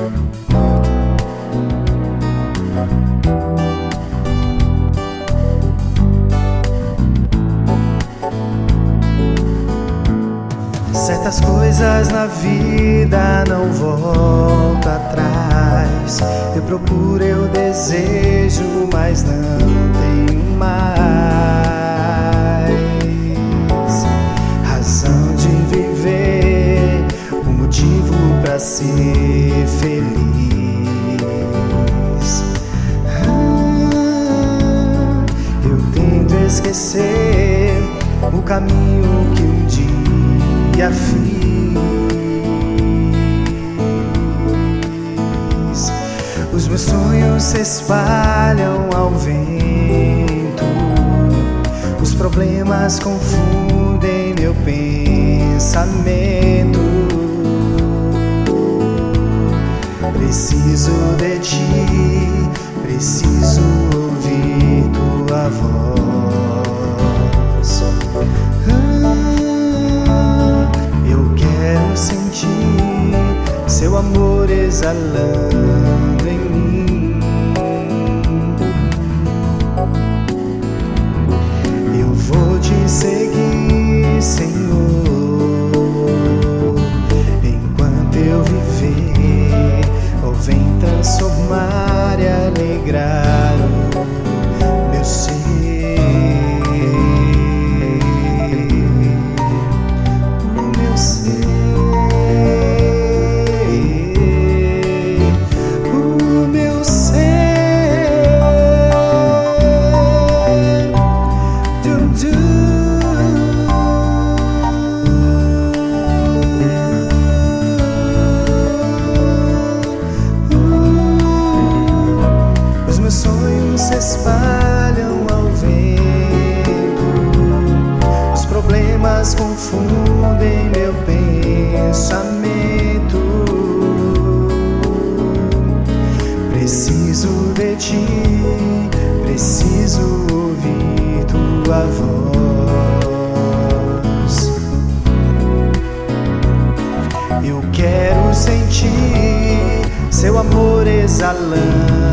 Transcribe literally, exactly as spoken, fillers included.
Certas coisas na vida não voltam atrás. Eu procuro, eu desejo, mas não tenho mais razão de viver, um motivo pra ser feliz. Ah, eu tento esquecer o caminho que um dia e fiz. Os meus sonhos se espalham ao vento, os problemas confundem meu pensamento. Preciso de ti, preciso ouvir tua voz. Sentir seu amor exalando em mim. Eu vou te seguir, Senhor, enquanto eu viver. Oh, vem transformar e alegrar o meu ser. O meu ser. Se espalham ao vento, os problemas confundem meu pensamento. Preciso de ti, preciso ouvir tua voz. Eu quero sentir seu amor exalando